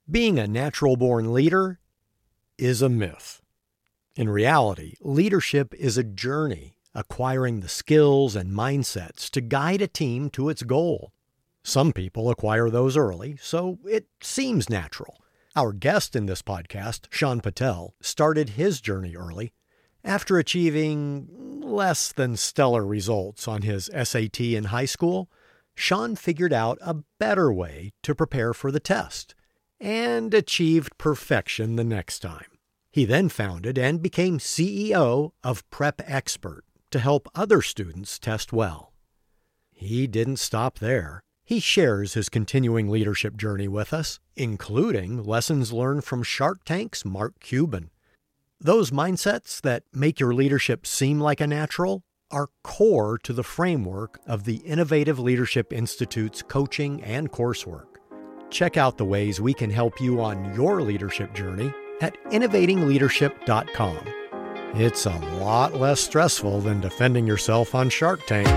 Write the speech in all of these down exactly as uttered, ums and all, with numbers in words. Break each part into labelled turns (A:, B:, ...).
A: Being a natural-born leader is a myth. In reality, leadership is a journey, acquiring the skills and mindsets to guide a team to its goal. Some people acquire those early, so it seems natural. Our guest in this podcast, Sean Patel, started his journey early. After achieving less than stellar results on his S A T in high school, Sean figured out a better way to prepare for the test and achieved perfection the next time. He then founded and became C E O of Prep Expert to help other students test well. He didn't stop there. He shares his continuing leadership journey with us, including lessons learned from Shark Tank's Mark Cuban. Those mindsets that make your leadership seem like a natural are core to the framework of the Innovative Leadership Institute's coaching and coursework. Check out the ways we can help you on your leadership journey at innovating leadership dot com. It's a lot less stressful than defending yourself on Shark Tank.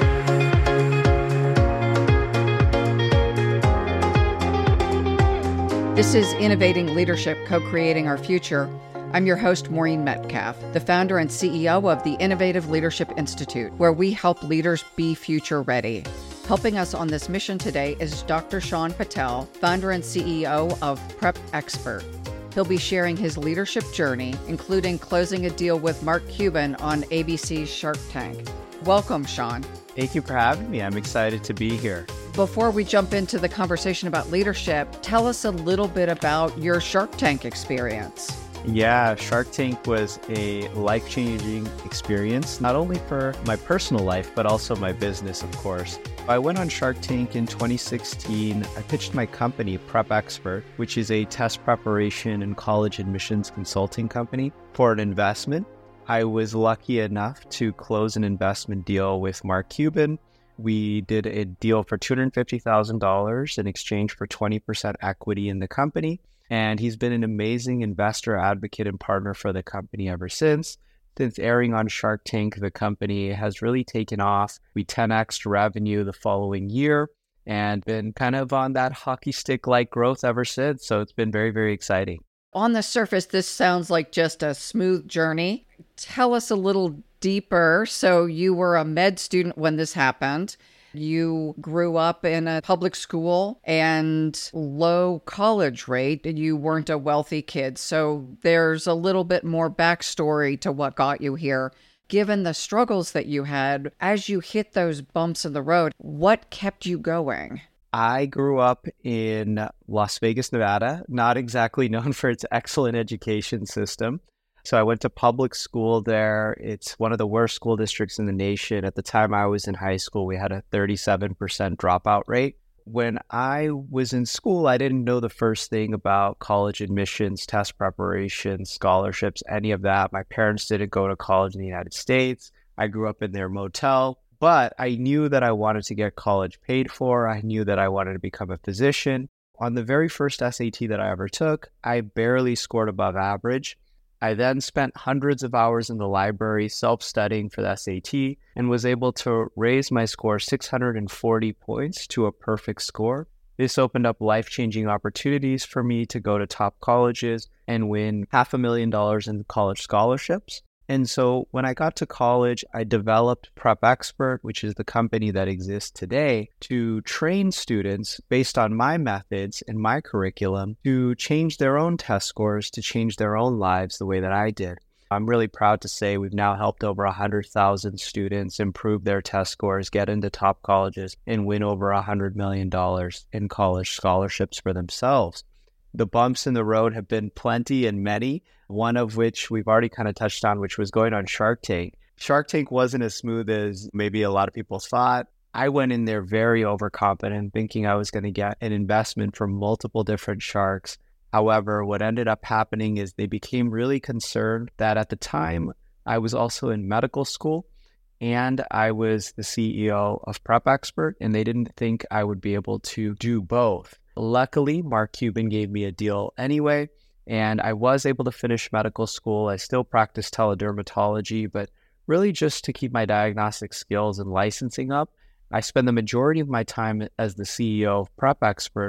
B: This is Innovating Leadership, Co-Creating Our Future. I'm your host, Maureen Metcalf, the founder and C E O of the Innovative Leadership Institute, where we help leaders be future ready. Helping us on this mission today is Doctor Sean Patel, founder and C E O of Prep Expert. He'll be sharing his leadership journey, including closing a deal with Mark Cuban on A B C's Shark Tank. Welcome, Sean.
C: Thank you for having me. I'm excited to be here.
B: Before we jump into the conversation about leadership, tell us a little bit about your Shark Tank experience.
C: Yeah, Shark Tank was a life-changing experience, not only for my personal life, but also my business, of course. I went on Shark Tank in twenty sixteen. I pitched my company, Prep Expert, which is a test preparation and college admissions consulting company, for an investment. I was lucky enough to close an investment deal with Mark Cuban. We did a deal for two hundred fifty thousand dollars in exchange for twenty percent equity in the company. And he's been an amazing investor, advocate, and partner for the company ever since. Since airing on Shark Tank, the company has really taken off. We ten X'd revenue the following year and been kind of on that hockey stick-like growth ever since. So it's been very, very exciting.
B: On the surface, this sounds like just a smooth journey. Tell us a little deeper. So you were a med student when this happened. You grew up in a public school and low college rate. You weren't a wealthy kid. So there's a little bit more backstory to what got you here. Given the struggles that you had, as you hit those bumps in the road, what kept you going?
C: I grew up in Las Vegas, Nevada, not exactly known for its excellent education system. So I went to public school there. It's one of the worst school districts in the nation. At the time I was in high school, we had a thirty-seven percent dropout rate. When I was in school, I didn't know the first thing about college admissions, test preparation, scholarships, any of that. My parents didn't go to college in the United States. I grew up in their motel, but I knew that I wanted to get college paid for. I knew that I wanted to become a physician. On the very first S A T that I ever took, I barely scored above average. I then spent hundreds of hours in the library self-studying for the S A T and was able to raise my score six hundred forty points to a perfect score. This opened up life-changing opportunities for me to go to top colleges and win half a million dollars in college scholarships. And so when I got to college, I developed Prep Expert, which is the company that exists today, to train students based on my methods and my curriculum to change their own test scores, to change their own lives the way that I did. I'm really proud to say we've now helped over one hundred thousand students improve their test scores, get into top colleges, and win over one hundred million dollars in college scholarships for themselves. The bumps in the road have been plenty and many, one of which we've already kind of touched on, which was going on Shark Tank. Shark Tank wasn't as smooth as maybe a lot of people thought. I went in there very overconfident, thinking I was going to get an investment from multiple different sharks. However, what ended up happening is they became really concerned that at the time I was also in medical school and I was the C E O of Prep Expert, and they didn't think I would be able to do both. Luckily, Mark Cuban gave me a deal anyway, and I was able to finish medical school. I still practice teledermatology, but really just to keep my diagnostic skills and licensing up. I spend the majority of my time as the C E O of Prep Expert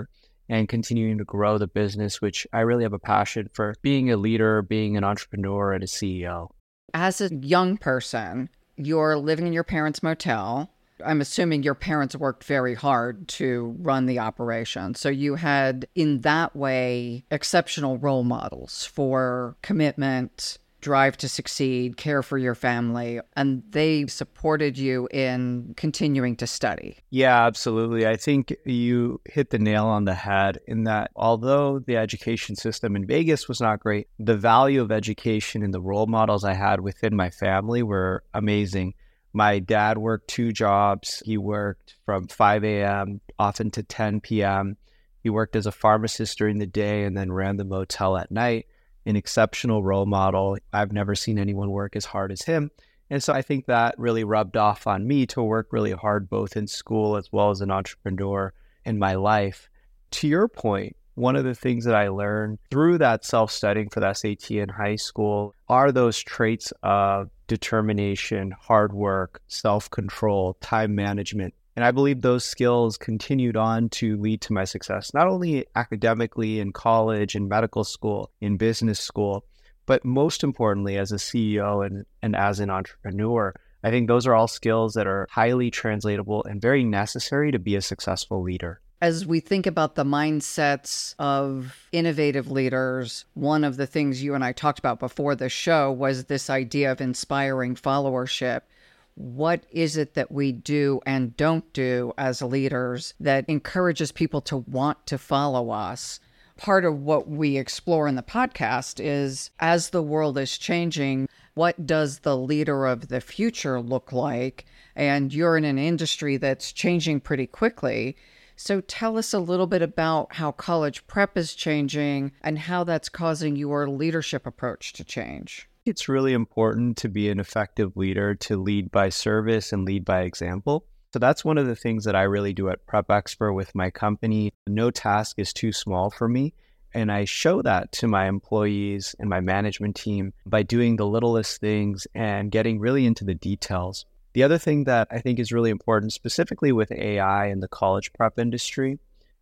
C: and continuing to grow the business, which I really have a passion for being a leader, being an entrepreneur, and a C E O.
B: As a young person, you're living in your parents' motel. I'm assuming your parents worked very hard to run the operation. So you had, in that way, exceptional role models for commitment, drive to succeed, care for your family, and they supported you in continuing to study.
C: Yeah, absolutely. I think you hit the nail on the head in that although the education system in Vegas was not great, the value of education and the role models I had within my family were amazing. My dad worked two jobs. He worked from five a.m. often to ten p.m. He worked as a pharmacist during the day and then ran the motel at night. An exceptional role model. I've never seen anyone work as hard as him. And so I think that really rubbed off on me to work really hard, both in school as well as an entrepreneur in my life. To your point, one of the things that I learned through that self-studying for the S A T in high school are those traits of determination, hard work, self-control, time management. And I believe those skills continued on to lead to my success, not only academically in college, in medical school, in business school, but most importantly, as a C E O and, and as an entrepreneur. I think those are all skills that are highly translatable and very necessary to be a successful leader.
B: As we think about the mindsets of innovative leaders, one of the things you and I talked about before the show was this idea of inspiring followership. What is it that we do and don't do as leaders that encourages people to want to follow us? Part of what we explore in the podcast is, as the world is changing, what does the leader of the future look like? And you're in an industry that's changing pretty quickly. So tell us a little bit about how college prep is changing and how that's causing your leadership approach to change.
C: It's really important to be an effective leader, to lead by service and lead by example. So that's one of the things that I really do at Prep Expert with my company. No task is too small for me. And I show that to my employees and my management team by doing the littlest things and getting really into the details. The other thing that I think is really important, specifically with A I in the college prep industry,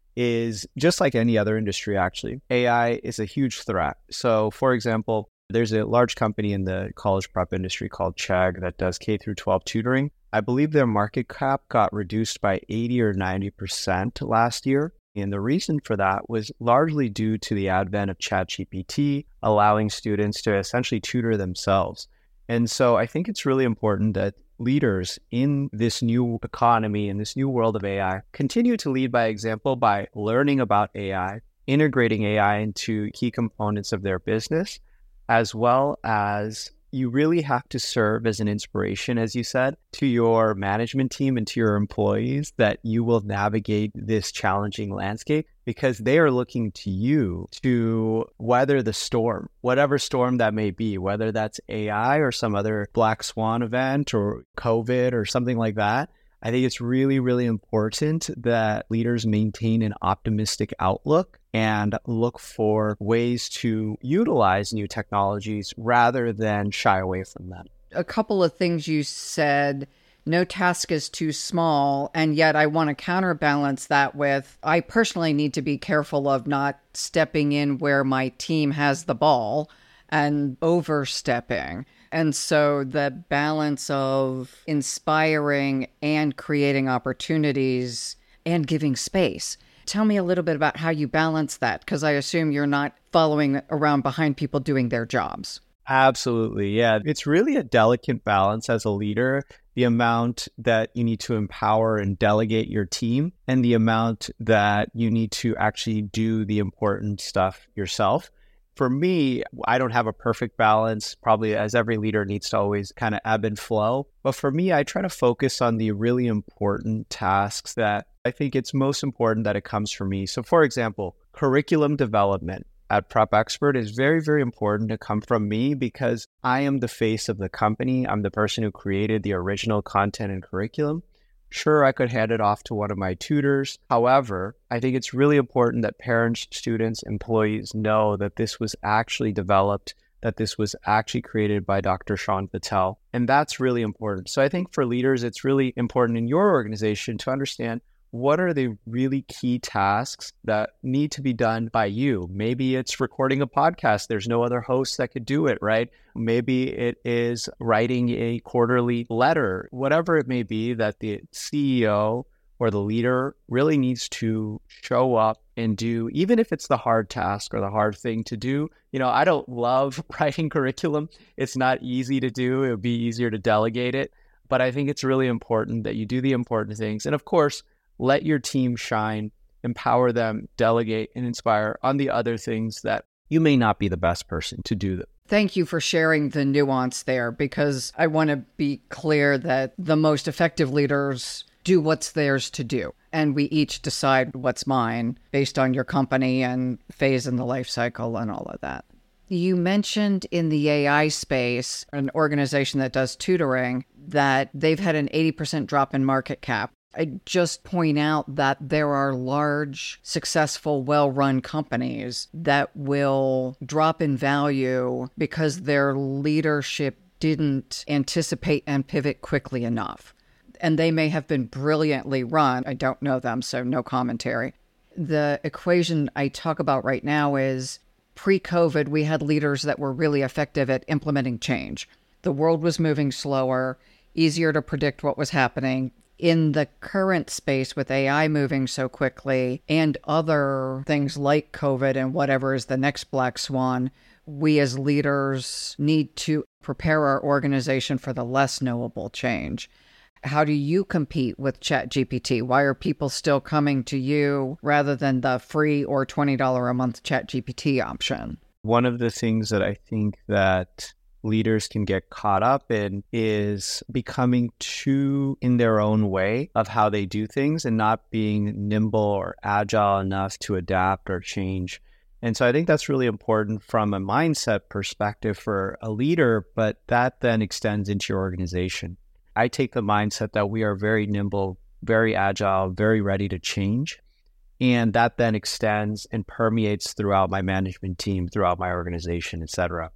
C: is just like any other industry, actually, A I is a huge threat. So, for example, there's a large company in the college prep industry called Chegg that does K through twelve tutoring. I believe their market cap got reduced by eighty or ninety percent last year. And the reason for that was largely due to the advent of ChatGPT, allowing students to essentially tutor themselves. And so I think it's really important that leaders in this new economy, in this new world of A I, continue to lead by example by learning about A I, integrating A I into key components of their business, as well as you really have to serve as an inspiration, as you said, to your management team and to your employees that you will navigate this challenging landscape because they are looking to you to weather the storm, whatever storm that may be, whether that's A I or some other black swan event or COVID or something like that. I think it's really, really important that leaders maintain an optimistic outlook and look for ways to utilize new technologies rather than shy away from them.
B: A couple of things you said, no task is too small, and yet I want to counterbalance that with, I personally need to be careful of not stepping in where my team has the ball and overstepping. And so the balance of inspiring and creating opportunities and giving space. Tell me a little bit about how you balance that, because I assume you're not following around behind people doing their jobs.
C: Absolutely. Yeah. It's really a delicate balance as a leader, the amount that you need to empower and delegate your team and the amount that you need to actually do the important stuff yourself. For me, I don't have a perfect balance, probably as every leader needs to always kind of ebb and flow. But for me, I try to focus on the really important tasks that I think it's most important that it comes from me. So for example, curriculum development at Prep Expert is very, very important to come from me because I am the face of the company. I'm the person who created the original content and curriculum. Sure, I could hand it off to one of my tutors. However, I think it's really important that parents, students, employees know that this was actually developed, that this was actually created by Doctor Sean Patel. And that's really important. So I think for leaders, it's really important in your organization to understand what are the really key tasks that need to be done by you? Maybe it's recording a podcast. There's no other host that could do it, right? Maybe it is writing a quarterly letter, whatever it may be that the C E O or the leader really needs to show up and do, even if it's the hard task or the hard thing to do. You know, I don't love writing curriculum. It's not easy to do. It would be easier to delegate it. But I think it's really important that you do the important things. And of course, let your team shine, empower them, delegate, and inspire on the other things that you may not be the best person to do them.
B: Thank you for sharing the nuance there, because I want to be clear that the most effective leaders do what's theirs to do. And we each decide what's mine based on your company and phase in the life cycle and all of that. You mentioned in the A I space, an organization that does tutoring, that they've had an eighty percent drop in market cap. I just point out that there are large, successful, well-run companies that will drop in value because their leadership didn't anticipate and pivot quickly enough. And they may have been brilliantly run. I don't know them, so no commentary. The equation I talk about right now is pre-COVID, we had leaders that were really effective at implementing change. The world was moving slower, easier to predict what was happening. In the current space with A I moving so quickly and other things like COVID and whatever is the next black swan, we as leaders need to prepare our organization for the less knowable change. How do you compete with ChatGPT? Why are people still coming to you rather than the free or twenty dollars a month ChatGPT option?
C: One of the things that I think that leaders can get caught up in is becoming too in their own way of how they do things and not being nimble or agile enough to adapt or change. And so I think that's really important from a mindset perspective for a leader, but that then extends into your organization. I take the mindset that we are very nimble, very agile, very ready to change. And that then extends and permeates throughout my management team, throughout my organization, et cetera.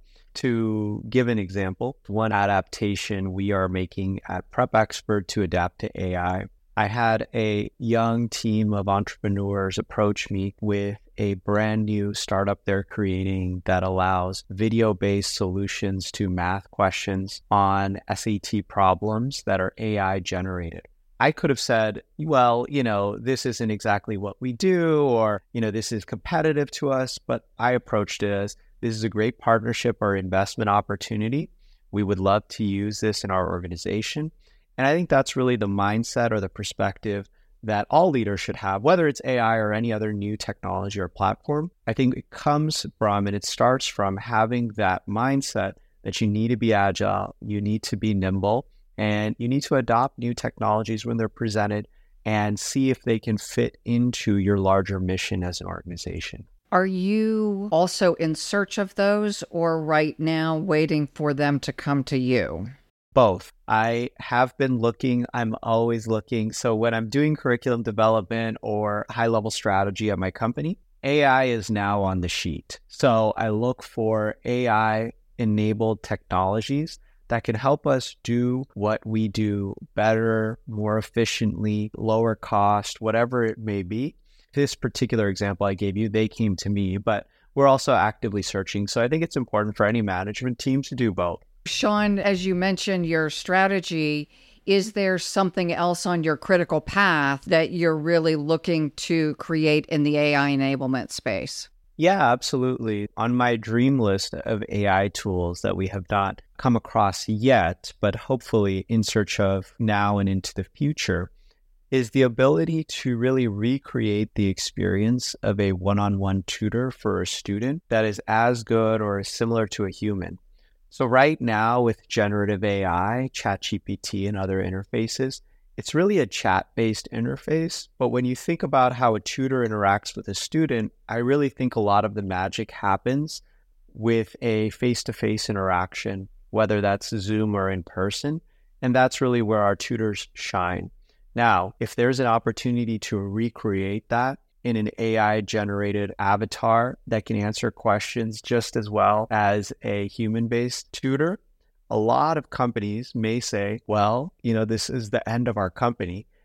C: To give an example, one adaptation we are making at Prep Expert to adapt to A I. I had a young team of entrepreneurs approach me with a brand new startup they're creating that allows video-based solutions to math questions on S A T problems that are A I generated. I could have said, well, you know, this isn't exactly what we do, or, you know, this is competitive to us, but I approached it as, this is a great partnership or investment opportunity. We would love to use this in our organization. And I think that's really the mindset or the perspective that all leaders should have, whether it's A I or any other new technology or platform. I think it comes from, and it starts from having that mindset that you need to be agile, you need to be nimble, and you need to adopt new technologies when they're presented and see if they can fit into your larger mission as an organization.
B: Are you also in search of those, or right now waiting for them to come to you?
C: Both. I have been looking. I'm always looking. So when I'm doing curriculum development or high-level strategy at my company, A I is now on the sheet. So I look for A I-enabled technologies that can help us do what we do better, more efficiently, lower cost, whatever it may be. This particular example I gave you, they came to me, but we're also actively searching. So I think it's important for any management team to do both.
B: Sean, as you mentioned your strategy, is there something else on your critical path that you're really looking to create in the A I enablement space?
C: Yeah, absolutely. On my dream list of A I tools that we have not come across yet, but hopefully in search of now and into the future, is the ability to really recreate the experience of a one-on-one tutor for a student that is as good or as similar to a human. So right now with generative A I, ChatGPT and other interfaces, it's really a chat-based interface. But when you think about how a tutor interacts with a student, I really think a lot of the magic happens with a face-to-face interaction, whether that's Zoom or in person. And that's really where our tutors shine. Now, if there's an opportunity to recreate that in an A I-generated avatar that can answer questions just as well as a human-based tutor, a lot of companies may say, well, you know, this is the end of our company.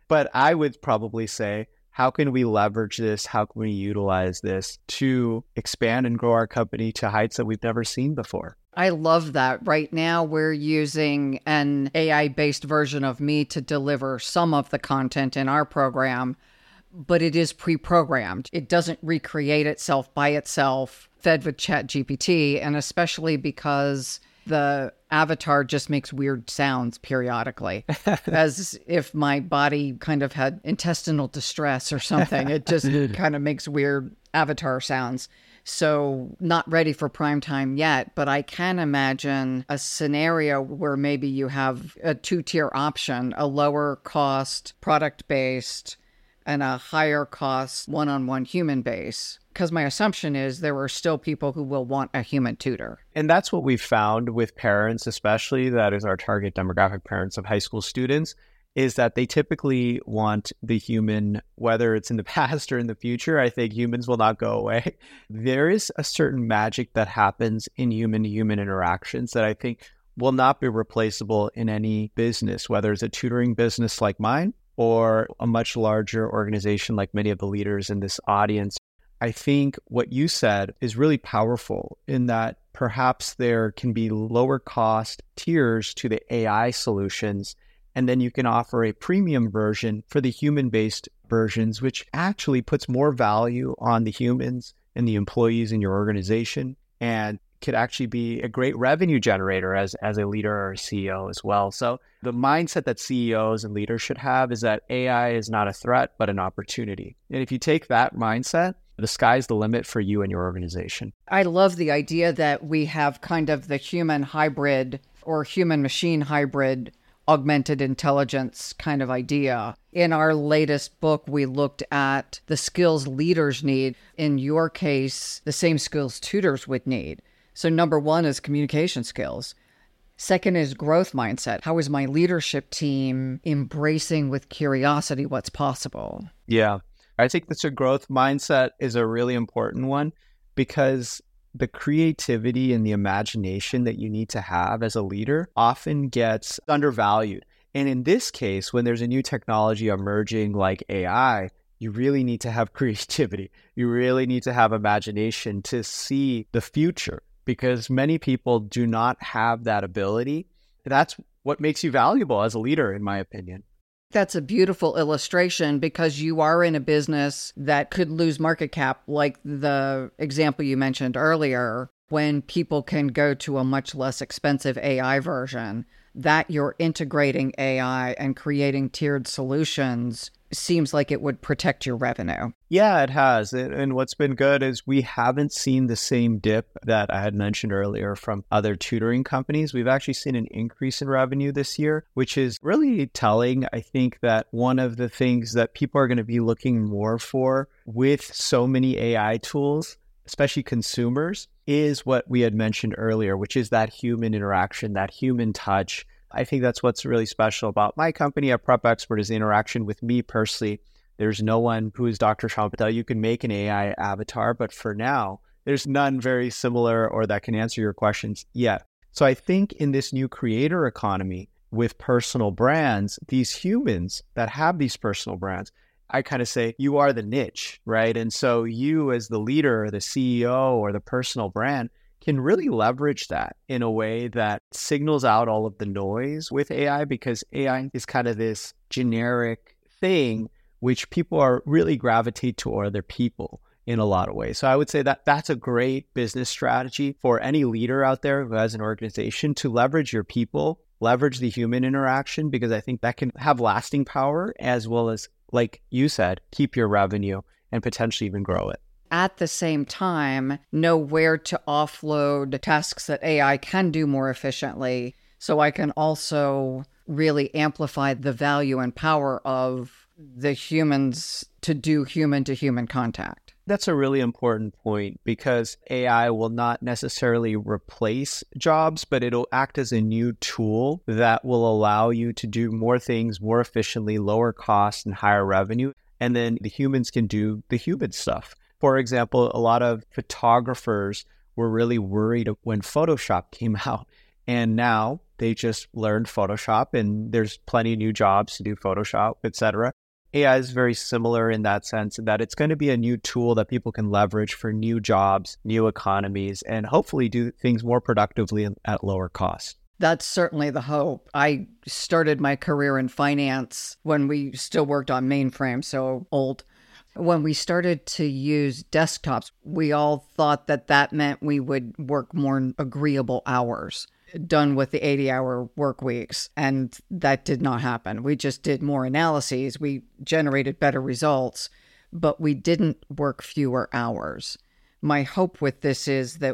C: But I would probably say, how can we leverage this? How can we utilize this to expand and grow our company to heights that we've never seen before?
B: I love that. Right now, we're using an A I-based version of me to deliver some of the content in our program, but it is pre-programmed. It doesn't recreate itself by itself, fed with ChatGPT, and especially because the avatar just makes weird sounds periodically, as if my body kind of had intestinal distress or something. It just kind of makes weird avatar sounds. So not ready for prime time yet, but I can imagine a scenario where maybe you have a two-tier option, a lower cost product-based and a higher cost one-on-one human base. Because my assumption is there are still people who will want a human tutor.
C: And that's what we've found with parents, especially that is our target demographic, parents of high school students, is that they typically want the human, whether it's in the past or in the future. I think humans will not go away. There is a certain magic that happens in human-to-human interactions that I think will not be replaceable in any business, whether it's a tutoring business like mine or a much larger organization like many of the leaders in this audience. I think what you said is really powerful in that perhaps there can be lower cost tiers to the A I solutions, and then you can offer a premium version for the human-based versions, which actually puts more value on the humans and the employees in your organization and could actually be a great revenue generator as, as a leader or a C E O as well. So the mindset that C E Os and leaders should have is that A I is not a threat, but an opportunity. And if you take that mindset, the sky's the limit for you and your organization.
B: I love the idea that we have kind of the human hybrid or human machine hybrid augmented intelligence kind of idea. In our latest book, we looked at the skills leaders need. In your case, the same skills tutors would need. So number one is communication skills. Second is growth mindset. How is my leadership team embracing with curiosity what's possible?
C: Yeah. I think that's a growth mindset is a really important one because the creativity and the imagination that you need to have as a leader often gets undervalued. And in this case, when there's a new technology emerging like A I, you really need to have creativity. You really need to have imagination to see the future because many people do not have that ability. That's what makes you valuable as a leader, in my opinion.
B: That's a beautiful illustration because you are in a business that could lose market cap, like the example you mentioned earlier, when people can go to a much less expensive A I version. That you're integrating A I and creating tiered solutions seems like it would protect your revenue.
C: Yeah, it has. And what's been good is we haven't seen the same dip that I had mentioned earlier from other tutoring companies. We've actually seen an increase in revenue this year, which is really telling. I think that one of the things that people are going to be looking more for with so many A I tools, especially consumers, is what we had mentioned earlier, which is that human interaction, that human touch. I think that's what's really special about my company at Prep Expert is the interaction with me personally. There's no one who is Doctor Sean Patel. You can make an A I avatar, but for now, there's none very similar or that can answer your questions yet. So I think in this new creator economy with personal brands, these humans that have these personal brands, I kind of say you are the niche, right? And so you as the leader or the C E O or the personal brand can really leverage that in a way that signals out all of the noise with A I because A I is kind of this generic thing which people are really gravitate to other people in a lot of ways. So I would say that that's a great business strategy for any leader out there who has an organization to leverage your people, leverage the human interaction, because I think that can have lasting power as well as, like you said, keep your revenue and potentially even grow it.
B: At the same time, know where to offload tasks that A I can do more efficiently so I can also really amplify the value and power of the humans to do human-to-human contact.
C: That's a really important point because A I will not necessarily replace jobs, but it'll act as a new tool that will allow you to do more things more efficiently, lower cost, and higher revenue. And then the humans can do the human stuff. For example, a lot of photographers were really worried when Photoshop came out And now they just learned Photoshop, and there's plenty of new jobs to do Photoshop, et cetera. A I is very similar in that sense, in that it's going to be a new tool that people can leverage for new jobs, new economies, and hopefully do things more productively and at lower cost.
B: That's certainly the hope. I started my career in finance when we still worked on mainframes, so old. When we started to use desktops, we all thought that that meant we would work more agreeable hours, done with the eighty-hour work weeks. And that did not happen. We just did more analyses. We generated better results, but we didn't work fewer hours. My hope with this is that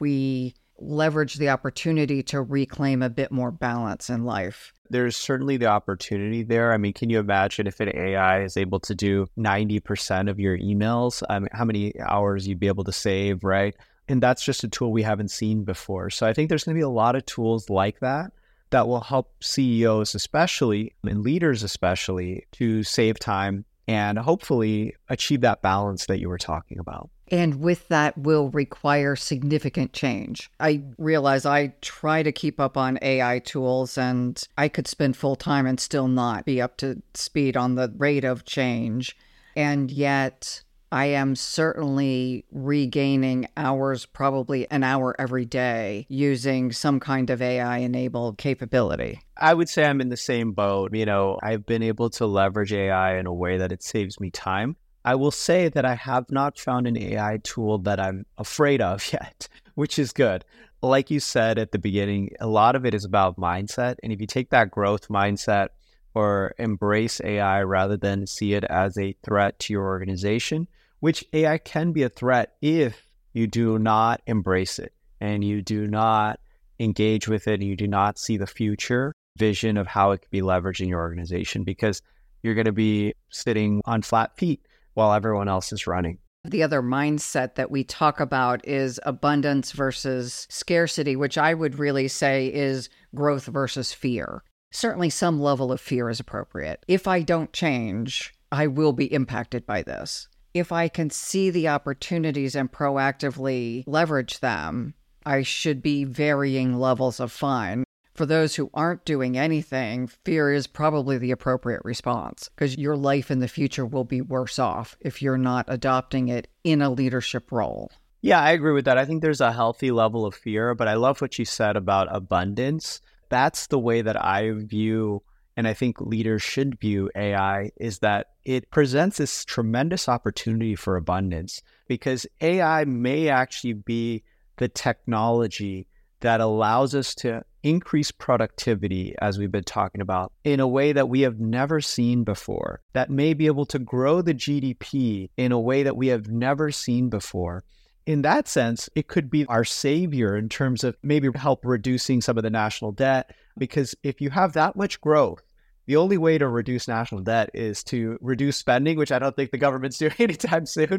B: we leverage the opportunity to reclaim a bit more balance in life.
C: There's certainly the opportunity there. I mean, can you imagine if an A I is able to do ninety percent of your emails? I mean, how many hours you'd be able to save, right? And that's just a tool we haven't seen before. So I think there's going to be a lot of tools like that that will help C E Os especially, and leaders especially, to save time and hopefully achieve that balance that you were talking about.
B: And with that will require significant change. I realize I try to keep up on A I tools, and I could spend full time and still not be up to speed on the rate of change. And yet I am certainly regaining hours, probably an hour every day, using some kind of A I-enabled capability.
C: I would say I'm in the same boat. You know, I've been able to leverage A I in a way that it saves me time. I will say that I have not found an A I tool that I'm afraid of yet, which is good. Like you said at the beginning, a lot of it is about mindset. And if you take that growth mindset or embrace A I rather than see it as a threat to your organization, which A I can be a threat if you do not embrace it and you do not engage with it and you do not see the future vision of how it could be leveraged in your organization, because you're going to be sitting on flat feet while everyone else is running.
B: The other mindset that we talk about is abundance versus scarcity, which I would really say is growth versus fear. Certainly some level of fear is appropriate. If I don't change, I will be impacted by this. If I can see the opportunities and proactively leverage them, I should be varying levels of fine. For those who aren't doing anything, fear is probably the appropriate response, because your life in the future will be worse off if you're not adopting it in a leadership role.
C: Yeah, I agree with that. I think there's a healthy level of fear, but I love what you said about abundance. That's the way that I view, and I think leaders should view A I, is that it presents this tremendous opportunity for abundance, because A I may actually be the technology that allows us to increase productivity, as we've been talking about, in a way that we have never seen before, that may be able to grow the G D P in a way that we have never seen before. In that sense, it could be our savior in terms of maybe help reducing some of the national debt, because if you have that much growth, the only way to reduce national debt is to reduce spending, which I don't think the government's doing anytime soon,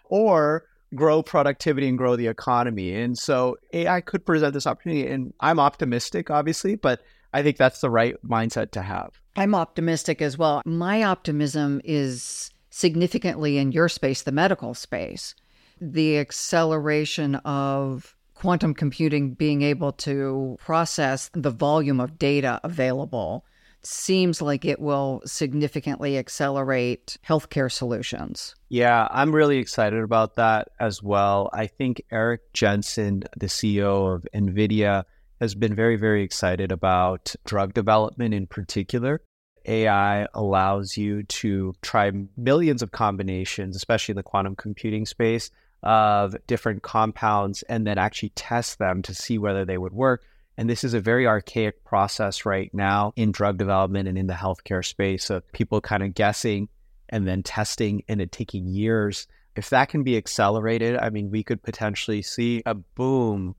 C: or grow productivity and grow the economy. And so A I could present this opportunity, and I'm optimistic, obviously, but I think that's the right mindset to have.
B: I'm optimistic as well. My optimism is significantly in your space, the medical space. The acceleration of quantum computing being able to process the volume of data available seems like it will significantly accelerate healthcare solutions.
C: Yeah, I'm really excited about that as well. I think Eric Jensen, the C E O of NVIDIA, has been very, very excited about drug development in particular. A I allows you to try millions of combinations, especially in the quantum computing space, of different compounds and then actually test them to see whether they would work. And this is a very archaic process right now in drug development and in the healthcare space of people kind of guessing and then testing and it taking years. If that can be accelerated, I mean, we could potentially see a boom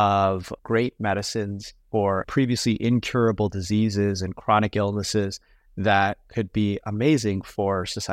C: of great medicines for previously incurable diseases and chronic illnesses that could be amazing for society.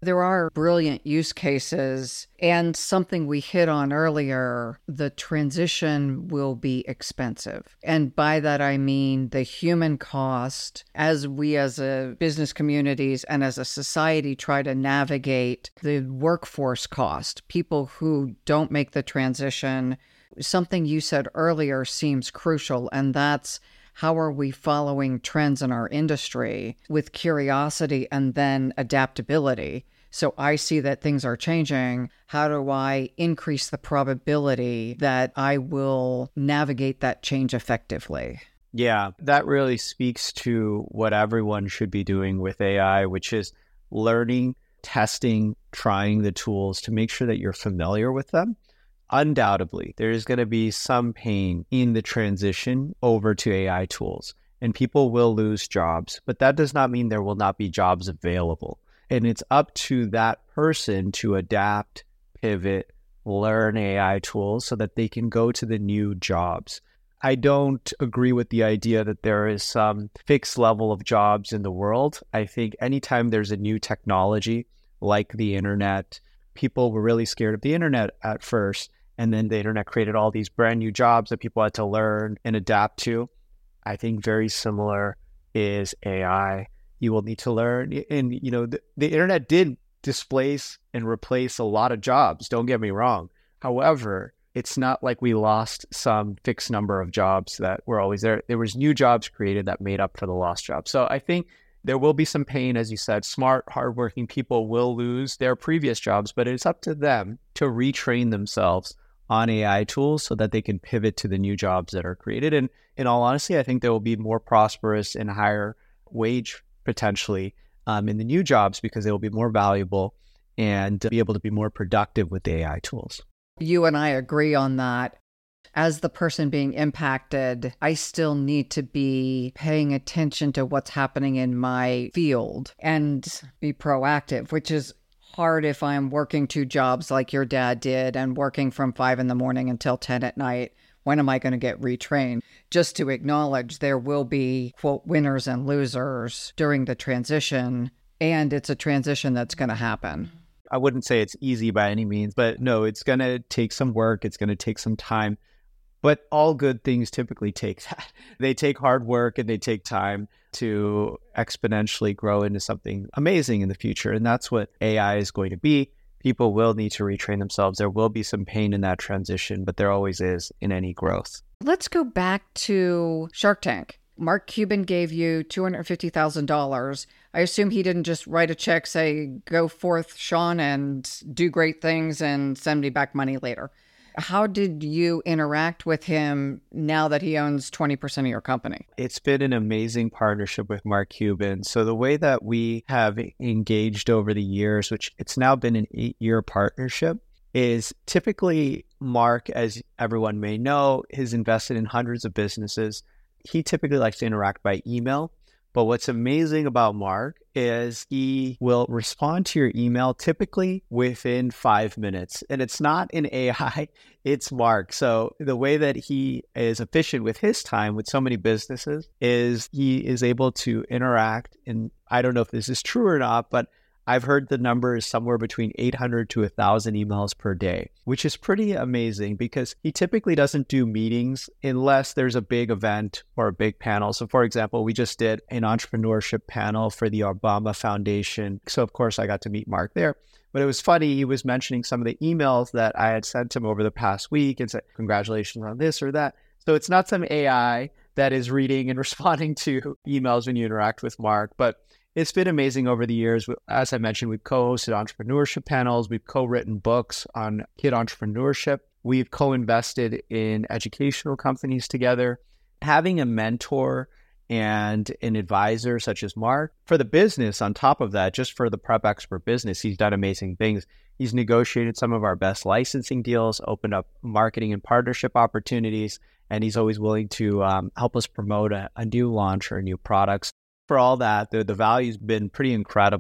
B: There are brilliant use cases, and something we hit on earlier, the transition will be expensive. And by that, I mean the human cost as we as a business communities and as a society try to navigate the workforce cost, people who don't make the transition. Something you said earlier seems crucial, and that's how are we following trends in our industry with curiosity and then adaptability? So I see that things are changing. How do I increase the probability that I will navigate that change effectively?
C: Yeah, that really speaks to what everyone should be doing with A I, which is learning, testing, trying the tools to make sure that you're familiar with them. Undoubtedly, there is going to be some pain in the transition over to A I tools, and people will lose jobs, but that does not mean there will not be jobs available. And it's up to that person to adapt, pivot, learn A I tools so that they can go to the new jobs. I don't agree with the idea that there is some fixed level of jobs in the world. I think anytime there's a new technology like the internet, people were really scared of the internet at first. And then the internet created all these brand new jobs that people had to learn and adapt to. I think very similar is A I. You will need to learn. And, you know, the, the internet did displace and replace a lot of jobs. Don't get me wrong. However, it's not like we lost some fixed number of jobs that were always there. There was new jobs created that made up for the lost jobs. So I think there will be some pain, as you said. Smart, hardworking people will lose their previous jobs, but it's up to them to retrain themselves on A I tools so that they can pivot to the new jobs that are created. And in all honesty, I think they will be more prosperous and higher wage potentially um, in the new jobs because they will be more valuable and be able to be more productive with the A I tools.
B: You and I agree on that. As the person being impacted, I still need to be paying attention to what's happening in my field and be proactive, which is hard if I'm working two jobs like your dad did and working from five in the morning until ten at night. When am I going to get retrained? Just to acknowledge there will be, quote, winners and losers during the transition, and it's a transition that's going to happen.
C: I wouldn't say it's easy by any means, but no, it's going to take some work. It's going to take some time. But all good things typically take that. They take hard work and they take time to exponentially grow into something amazing in the future. And that's what A I is going to be. People will need to retrain themselves. There will be some pain in that transition, but there always is in any growth.
B: Let's go back to Shark Tank. Mark Cuban gave you two hundred fifty thousand dollars. I assume he didn't just write a check, say, go forth, Sean, and do great things and send me back money later. How did you interact with him now that he owns twenty percent of your company?
C: It's been an amazing partnership with Mark Cuban. So the way that we have engaged over the years, which it's now been an eight-year partnership, is typically Mark, as everyone may know, has invested in hundreds of businesses. He typically likes to interact by email. But what's amazing about Mark is he will respond to your email typically within five minutes. And it's not an A I, it's Mark. So the way that he is efficient with his time with so many businesses is he is able to interact. And I don't know if this is true or not, but I've heard the number is somewhere between eight hundred to one thousand emails per day, which is pretty amazing because he typically doesn't do meetings unless there's a big event or a big panel. So for example, we just did an entrepreneurship panel for the Obama Foundation. So of course I got to meet Mark there. But it was funny, he was mentioning some of the emails that I had sent him over the past week and said, congratulations on this or that. So it's not some A I that is reading and responding to emails when you interact with Mark, but it's been amazing over the years. As I mentioned, we've co-hosted entrepreneurship panels. We've co-written books on kid entrepreneurship. We've co-invested in educational companies together. Having a mentor and an advisor such as Mark for the business on top of that, just for the Prep Expert business, he's done amazing things. He's negotiated some of our best licensing deals, opened up marketing and partnership opportunities, and he's always willing to um, help us promote a, a new launch or new products. For all that, the, the value's been pretty incredible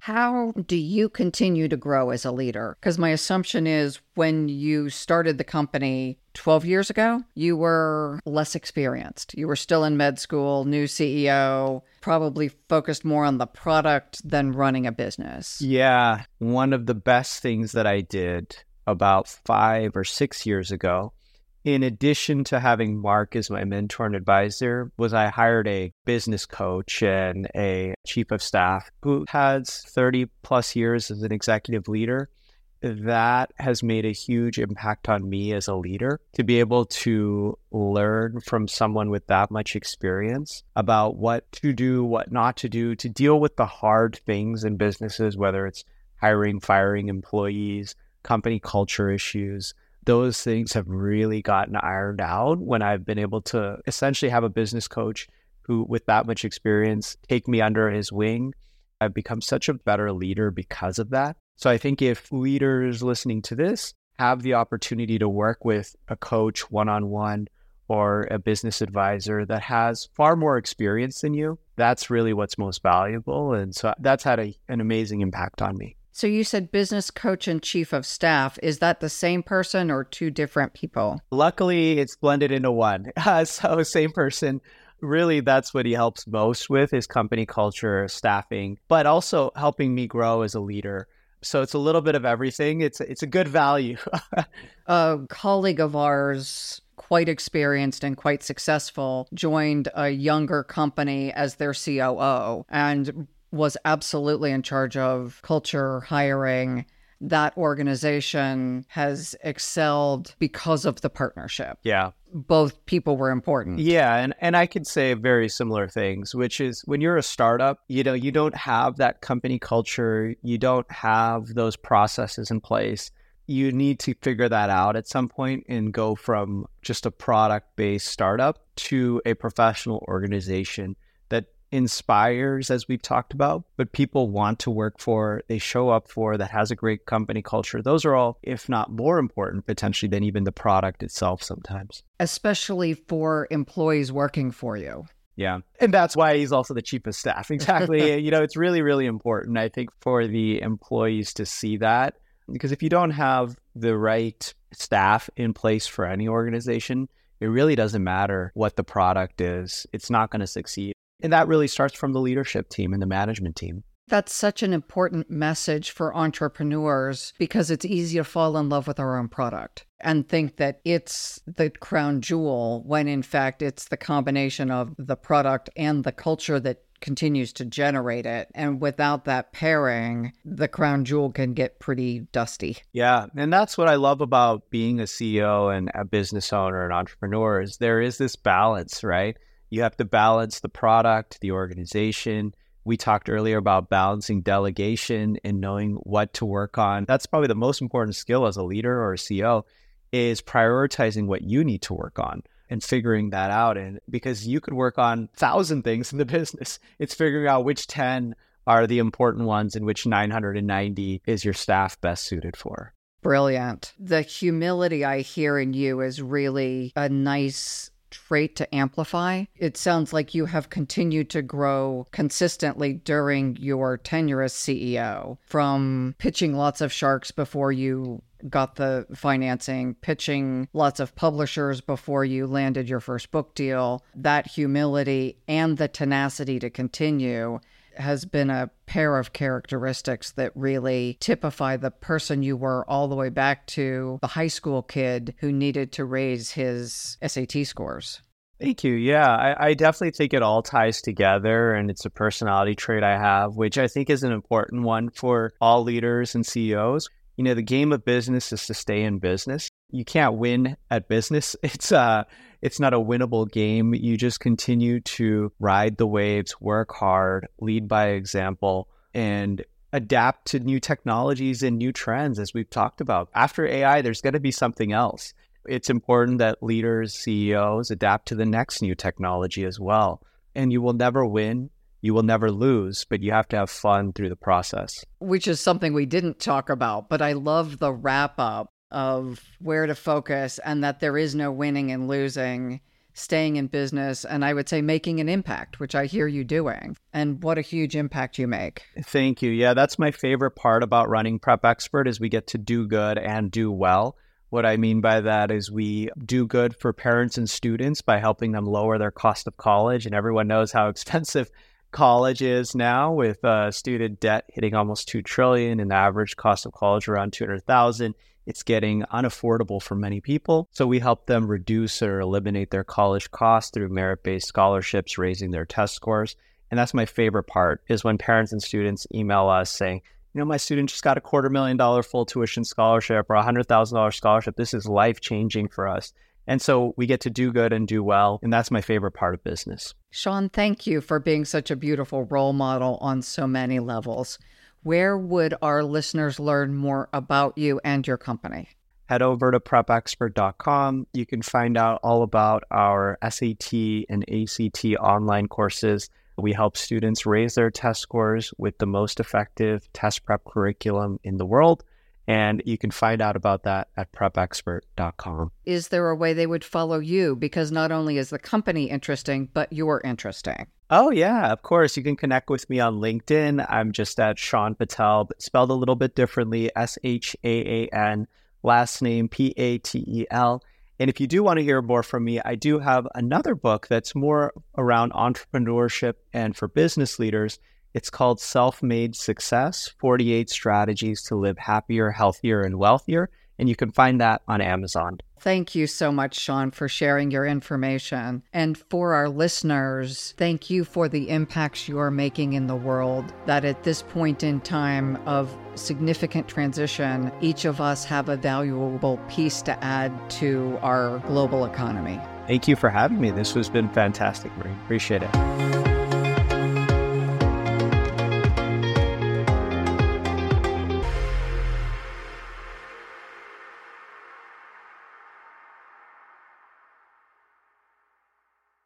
B: How do you continue to grow as a leader? Because my assumption is when you started the company twelve years ago, you were less experienced. You were still in med school, new C E O, probably focused more on the product than running a business.
C: Yeah. One of the best things that I did about five or six years ago, in addition to having Mark as my mentor and advisor, was I hired a business coach and a chief of staff who has thirty plus years as an executive leader. That has made a huge impact on me as a leader to be able to learn from someone with that much experience about what to do, what not to do, to deal with the hard things in businesses, whether it's hiring, firing employees, company culture issues. Those things have really gotten ironed out when I've been able to essentially have a business coach who, with that much experience, take me under his wing. I've become such a better leader because of that. So I think if leaders listening to this have the opportunity to work with a coach one-on-one or a business advisor that has far more experience than you, that's really what's most valuable. And so that's had a, an amazing impact on me.
B: So you said business coach and chief of staff. Is that the same person or two different people?
C: Luckily, it's blended into one. Uh, so same person. Really, that's what he helps most with is company culture, staffing, but also helping me grow as a leader. So it's a little bit of everything. It's it's a good value.
B: A colleague of ours, quite experienced and quite successful, joined a younger company as their C O O and was absolutely in charge of culture, hiring. That organization has excelled because of the partnership.
C: Yeah.
B: Both people were important.
C: Yeah. And, and I could say very similar things, which is when you're a startup, you know, you don't have that company culture. You don't have those processes in place. You need to figure that out at some point and go from just a product-based startup to a professional organization that inspires, as we've talked about, but people want to work for, they show up for, that has a great company culture. Those are all, if not more important, potentially than even the product itself sometimes.
B: Especially for employees working for you.
C: Yeah. And that's why he's also the chief of staff. Exactly. You know, it's really, really important, I think, for the employees to see that. Because if you don't have the right staff in place for any organization, it really doesn't matter what the product is. It's not going to succeed. And that really starts from the leadership team and the management team.
B: That's such an important message for entrepreneurs because it's easy to fall in love with our own product and think that it's the crown jewel when in fact it's the combination of the product and the culture that continues to generate it. And without that pairing, the crown jewel can get pretty dusty.
C: Yeah. And that's what I love about being a C E O and a business owner and entrepreneur is there is this balance, right? You have to balance the product, the organization. We talked earlier about balancing delegation and knowing what to work on. That's probably the most important skill as a leader or a C E O is prioritizing what you need to work on and figuring that out. And because you could work on a thousand things in the business, it's figuring out which ten are the important ones and which nine hundred ninety is your staff best suited for.
B: Brilliant. The humility I hear in you is really a nice trait to amplify. It sounds like you have continued to grow consistently during your tenure as C E O, from pitching lots of sharks before you got the financing, pitching lots of publishers before you landed your first book deal. That humility and the tenacity to continue has been a pair of characteristics that really typify the person you were all the way back to the high school kid who needed to raise his S A T scores.
C: Thank you. Yeah, I, I definitely think it all ties together, and it's a personality trait I have, which I think is an important one for all leaders and C E Os. You know, the game of business is to stay in business. You can't win at business. It's uh, it's not a winnable game. You just continue to ride the waves, work hard, lead by example, and adapt to new technologies and new trends, as we've talked about. After A I, there's going to be something else. It's important that leaders, C E Os adapt to the next new technology as well. And you will never win. You will never lose, but you have to have fun through the process.
B: Which is something we didn't talk about, but I love the wrap up of where to focus and that there is no winning and losing. staying in business, and I would say making an impact, which I hear you doing. And what a huge impact you make.
C: Thank you. Yeah, that's my favorite part about running Prep Expert is we get to do good and do well. What I mean by that is we do good for parents and students by helping them lower their cost of college. And everyone knows how expensive college is now, with uh, student debt hitting almost two trillion dollars and the average cost of college around two hundred thousand dollars. It's getting unaffordable for many people. So we help them reduce or eliminate their college costs through merit-based scholarships, raising their test scores. And that's my favorite part, is when parents and students email us saying, you know, my student just got a quarter million dollar full tuition scholarship or a one hundred thousand dollars scholarship. This is life-changing for us. And so we get to do good and do well. And that's my favorite part of business.
B: Sean, thank you for being such a beautiful role model on so many levels. Where would our listeners learn more about you and your company?
C: Head over to prep expert dot com. You can find out all about our S A T and A C T online courses. We help students raise their test scores with the most effective test prep curriculum in the world. And you can find out about that at prep expert dot com.
B: Is there a way they would follow you? Because not only is the company interesting, but you're interesting.
C: Oh, yeah, of course. You can connect with me on LinkedIn. I'm just at Sean Patel, but spelled a little bit differently, S H A A N, last name P A T E L. And if you do want to hear more from me, I do have another book that's more around entrepreneurship and for business leaders. It's called Self-Made Success, forty-eight Strategies to Live Happier, Healthier, and Wealthier. And you can find that on Amazon.
B: Thank you so much, Sean, for sharing your information. And for our listeners, thank you for the impacts you are making in the world, that at this point in time of significant transition, each of us have a valuable piece to add to our global economy.
C: Thank you for having me. This has been fantastic, Marie. Appreciate it.